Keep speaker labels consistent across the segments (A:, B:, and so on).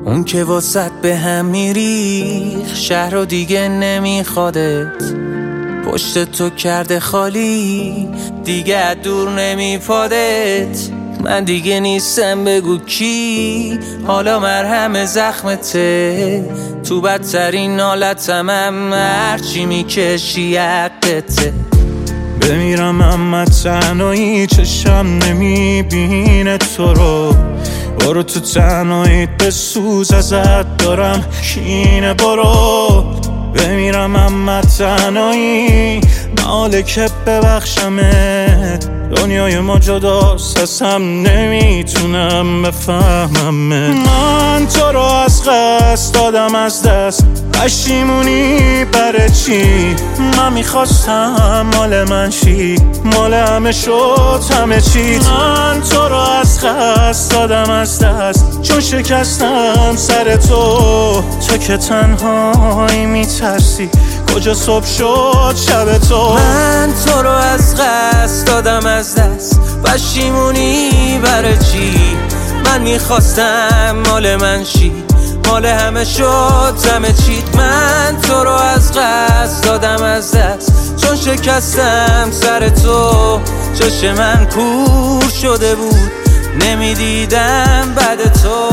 A: اون که واسط به هم میریخ شهر رو دیگه نمیخوادت، پشت تو کرده خالی دیگه دور نمیپادت. من دیگه نیستم بگو کی، حالا مرهم زخمته، تو بدترین حالتم هرچی میکشی حقته.
B: بمیرم اما تنهایی چشم نمیبینه تو رو، برو تو تنهاییت بسوز ازت دارم کینه. برو بمیرم اما تنهایی ناله که ببخشمت، دنیای ما جداست اصلا نمیتونم بفهممت. من تو رو از قصد دادم از دست، پشیمونی برای چی؟ من میخواستم مال من شی، مال همه شد همه چیت. من تو رو از قصد دادم از دست، چون شکستم سر تو که تنهایی میترسی کجا صبح شد شب تو.
A: من تو رو از قصد دادم از دست، پشیمونی برای چی؟ من میخواستم مال من شی، مال همه شد همه چیت. من تو رو از قصد دادم از دست، چون شکستم سر تو. چشم من کور شده بود نمیدیدم بعد تو.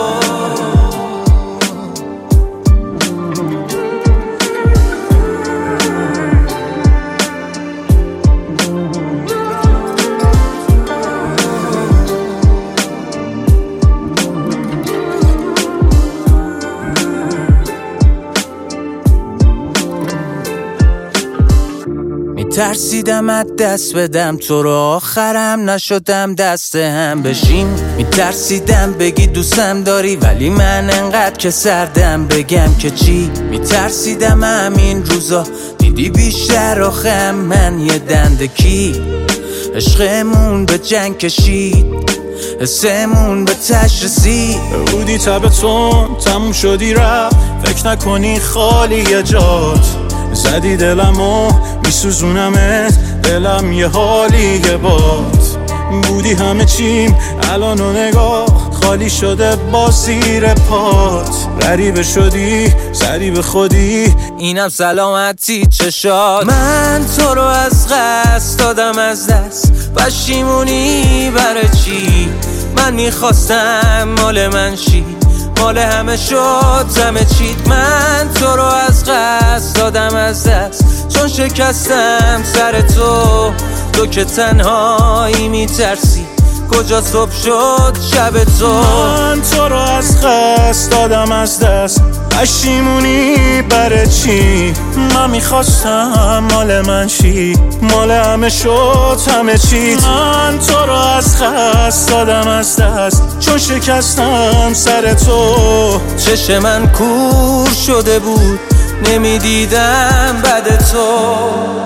A: ترسیدم از دست بدم تو رو، آخرم نشدم دست هم بشیم. میترسیدم بگی دوستم داری ولی من انقدر که سردم بگم که چی. میترسیدم همین روزا دیدی بیشتر آخم من یه دندکی. عشقمون به جنگ کشید، حسمون به تش رسید.
B: بودی تبتون تموم شدی رفت، فکر نکنی خالی جات. زدی دلمو میسوزونمت، دلم یه حالیه بات. بودی همه چیم الان و نگاه خالی شده با زیر پات. غریبه شدی زدی به خودی،
A: اینم سلامتی چشات. من تو رو از قصد دادم از دست، پشیمونی برای چی؟ من میخواستم مال من شی، مال همه شد همه چیت. من تو رو از قصد دادم از دست، چون شکستم سر تو که تنهایی میترسی کجا صبح شد شب تو.
B: من تو رو از قصد دادم از دست، پشیمونی برای چی؟ من میخواستم مال من شی، مال همه شد همه چیت. من تو رو از قصد دادم از دست، چون شکستم سر تو.
A: چشم من کور شده بود نمیدیدم بعد تو.